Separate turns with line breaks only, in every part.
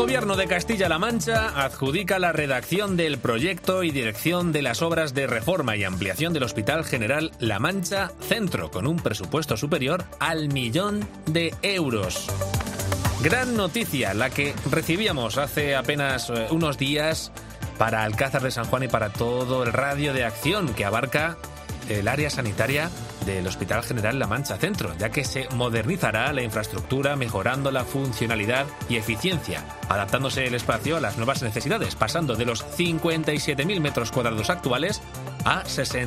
Gobierno de Castilla-La Mancha adjudica la redacción del proyecto y dirección de las obras de reforma y ampliación del Hospital General La Mancha Centro, con un presupuesto superior al 1 millón de euros. Gran noticia la que recibíamos hace apenas unos días para Alcázar de San Juan y para todo el radio de acción que abarca el área sanitaria del Hospital General La Mancha Centro, ya que se modernizará la infraestructura mejorando la funcionalidad y eficiencia, adaptándose el espacio a las nuevas necesidades, pasando de los 57.000 metros cuadrados actuales a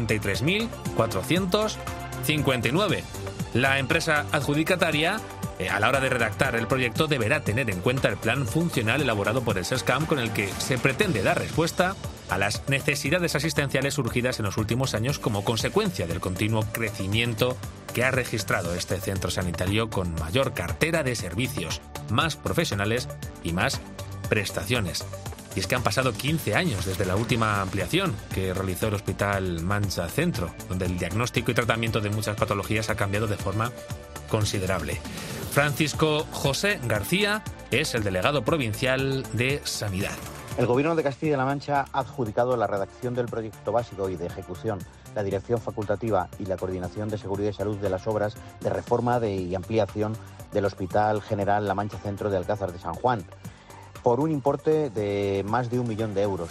63.459. La empresa adjudicataria, a la hora de redactar el proyecto, deberá tener en cuenta el plan funcional elaborado por el SESCAM, con el que se pretende dar respuesta a las necesidades asistenciales surgidas en los últimos años como consecuencia del continuo crecimiento que ha registrado este centro sanitario, con mayor cartera de servicios, más profesionales y más prestaciones. Y es que han pasado 15 años desde la última ampliación que realizó el Hospital Mancha Centro, donde el diagnóstico y tratamiento de muchas patologías ha cambiado de forma considerable. Francisco José García es el delegado provincial de Sanidad.
El Gobierno de Castilla-La Mancha ha adjudicado la redacción del proyecto básico y de ejecución, la dirección facultativa y la coordinación de seguridad y salud de las obras de reforma y ampliación del Hospital General La Mancha Centro de Alcázar de San Juan, por un importe de más de 1 millón de euros.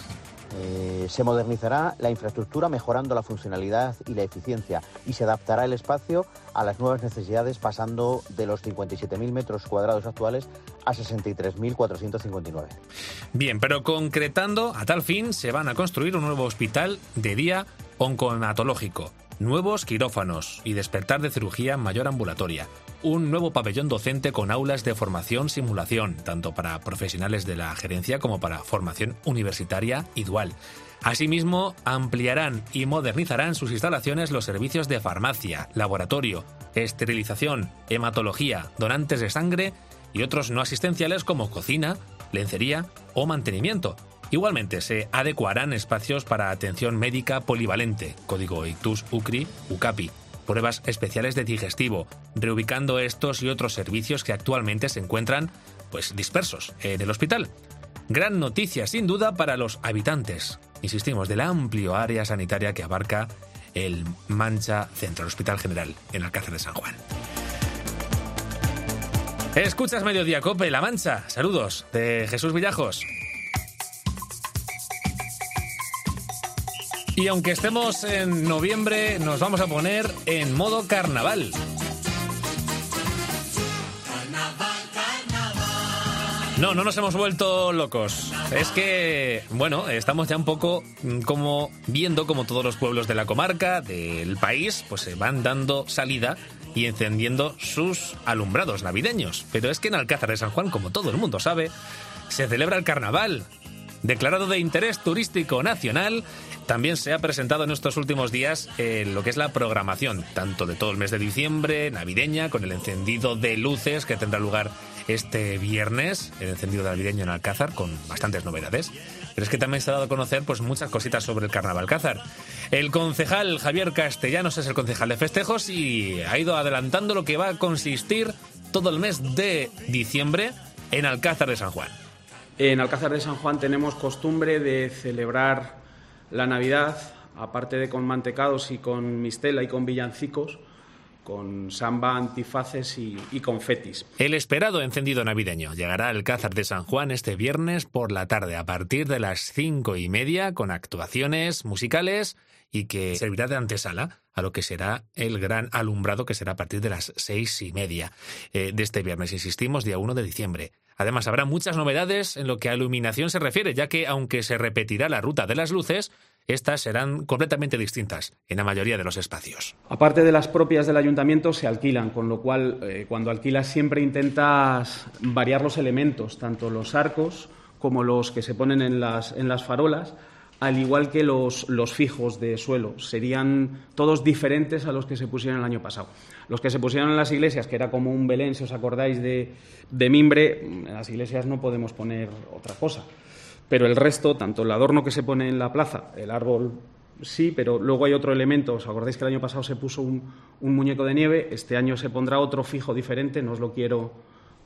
Se modernizará la infraestructura mejorando la funcionalidad y la eficiencia, y se adaptará el espacio a las nuevas necesidades, pasando de los 57.000 metros cuadrados actuales a 63.459.
Bien, pero concretando, a tal fin se van a construir un nuevo hospital de día oncohematológico, nuevos quirófanos y despertar de cirugía mayor ambulatoria, un nuevo pabellón docente con aulas de formación-simulación, tanto para profesionales de la gerencia como para formación universitaria y dual. Asimismo, ampliarán y modernizarán sus instalaciones los servicios de farmacia, laboratorio, esterilización, hematología, donantes de sangre y otros no asistenciales como cocina, lencería o mantenimiento. Igualmente se adecuarán espacios para atención médica polivalente, código ICTUS, UCRI, UCAPI, pruebas especiales de digestivo, reubicando estos y otros servicios que actualmente se encuentran dispersos en el hospital. Gran noticia, sin duda, para los habitantes, insistimos, del amplio área sanitaria que abarca el Mancha Centro, el Hospital General en Alcázar de San Juan. Escuchas Mediodía Cope, La Mancha. Saludos de Jesús Villajos. Y aunque estemos en noviembre, nos vamos a poner en modo carnaval. No nos hemos vuelto locos. Es que, estamos ya un poco como viendo como todos los pueblos de la comarca, del país, se van dando salida y encendiendo sus alumbrados navideños. Pero es que en Alcázar de San Juan, como todo el mundo sabe, se celebra el carnaval. Declarado de interés turístico nacional, también se ha presentado en estos últimos días lo que es la programación, tanto de todo el mes de diciembre, navideña, con el encendido de luces que tendrá lugar este viernes, el encendido navideño en Alcázar, con bastantes novedades. Pero es que también se ha dado a conocer muchas cositas sobre el Carnaval Alcázar. El concejal Javier Castellanos es el concejal de festejos y ha ido adelantando lo que va a consistir todo el mes de diciembre en Alcázar de San Juan.
En Alcázar de San Juan tenemos costumbre de celebrar la Navidad, aparte de con mantecados y con mistela y con villancicos, con samba, antifaces y confetis.
El esperado encendido navideño llegará a Alcázar de San Juan este viernes por la tarde a partir de las 5:30, con actuaciones musicales y que servirá de antesala a lo que será el gran alumbrado, que será a partir de las 6:30 de este viernes, insistimos, día 1 de diciembre. Además, habrá muchas novedades en lo que a iluminación se refiere, ya que aunque se repetirá la ruta de las luces, estas serán completamente distintas en la mayoría de los espacios.
Aparte de las propias del ayuntamiento, se alquilan, con lo cual, cuando alquilas siempre intentas variar los elementos, tanto los arcos como los que se ponen en las farolas, al igual que los fijos de suelo. Serían todos diferentes a los que se pusieron el año pasado. Los que se pusieron en las iglesias, que era como un Belén, si os acordáis, de mimbre, en las iglesias no podemos poner otra cosa. Pero el resto, tanto el adorno que se pone en la plaza, el árbol sí, pero luego hay otro elemento. ¿Os acordáis que el año pasado se puso un muñeco de nieve? Este año se pondrá otro fijo diferente, no os lo quiero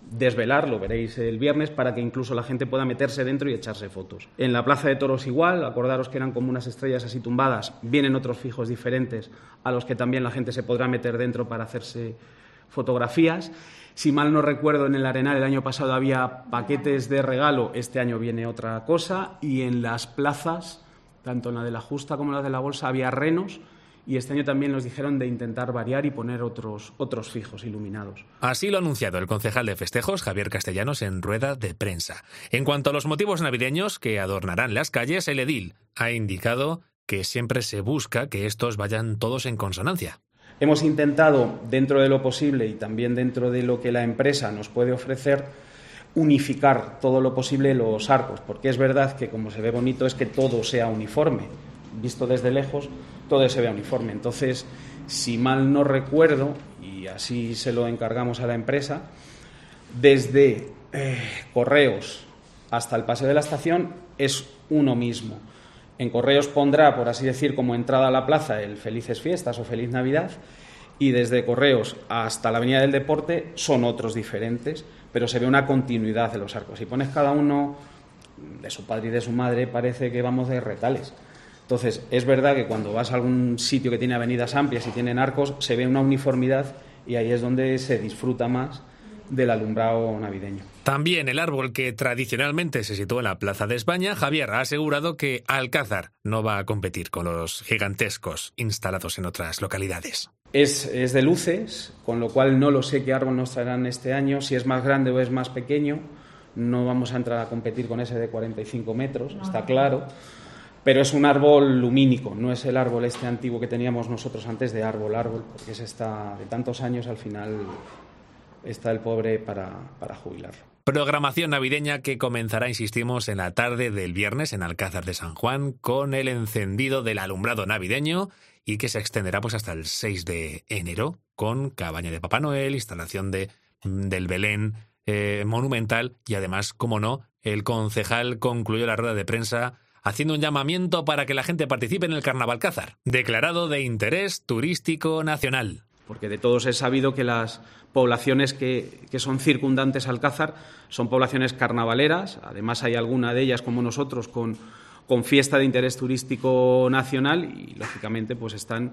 desvelar, lo veréis el viernes, para que incluso la gente pueda meterse dentro y echarse fotos. En la Plaza de Toros igual, acordaros que eran como unas estrellas así tumbadas, vienen otros fijos diferentes a los que también la gente se podrá meter dentro para hacerse fotografías. Si mal no recuerdo, en el Arenal el año pasado había paquetes de regalo, este año viene otra cosa, y en las plazas, tanto en la de la Justa como en la de la Bolsa, había renos, y este año también nos dijeron de intentar variar y poner otros fijos iluminados.
Así lo ha anunciado el concejal de festejos, Javier Castellanos, en rueda de prensa. En cuanto a los motivos navideños que adornarán las calles, el edil ha indicado que siempre se busca que estos vayan todos en consonancia.
Hemos intentado, dentro de lo posible y también dentro de lo que la empresa nos puede ofrecer, unificar todo lo posible los arcos, porque es verdad que como se ve bonito es que todo sea uniforme. Visto desde lejos, todo se ve uniforme. Entonces, si mal no recuerdo, y así se lo encargamos a la empresa, desde Correos hasta el Paseo de la Estación es uno mismo. En Correos pondrá, por así decir, como entrada a la plaza el Felices Fiestas o Feliz Navidad, y desde Correos hasta la Avenida del Deporte son otros diferentes, pero se ve una continuidad de los arcos. Si pones cada uno de su padre y de su madre, parece que vamos de retales. Entonces, es verdad que cuando vas a algún sitio que tiene avenidas amplias y tienen arcos, se ve una uniformidad y ahí es donde se disfruta más del alumbrado navideño.
También el árbol que tradicionalmente se sitúa en la Plaza de España, Javier ha asegurado que Alcázar no va a competir con los gigantescos instalados en otras localidades.
Es de luces, con lo cual no lo sé qué árbol nos traerán este año, si es más grande o es más pequeño. No vamos a entrar a competir con ese de 45 metros, está claro. Pero es un árbol lumínico, no es el árbol este antiguo que teníamos nosotros antes de árbol, porque ese está de tantos años, al final está el pobre para jubilarlo.
Programación navideña que comenzará, insistimos, en la tarde del viernes en Alcázar de San Juan con el encendido del alumbrado navideño y que se extenderá pues hasta el 6 de enero con cabaña de Papá Noel, instalación del Belén monumental y además, como no, el concejal concluyó la rueda de prensa haciendo un llamamiento para que la gente participe en el Carnaval Alcázar, declarado de interés turístico nacional.
Porque de todos es sabido que las poblaciones que son circundantes a Alcázar son poblaciones carnavaleras, además hay alguna de ellas, como nosotros, con fiesta de interés turístico nacional y, lógicamente, pues están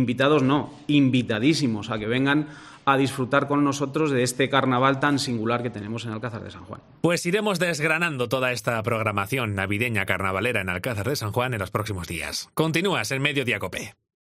invitadísimos a que vengan a disfrutar con nosotros de este carnaval tan singular que tenemos en Alcázar de San Juan.
Pues iremos desgranando toda esta programación navideña carnavalera en Alcázar de San Juan en los próximos días. Continúas en Mediodía COPE.